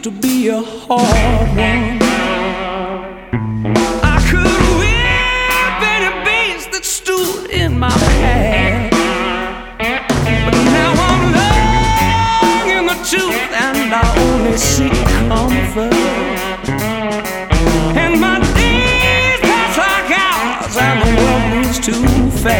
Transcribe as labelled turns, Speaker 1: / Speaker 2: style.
Speaker 1: to be a hard one. I could whip any beast that stood in my path, but now I'm long in the tooth and I only see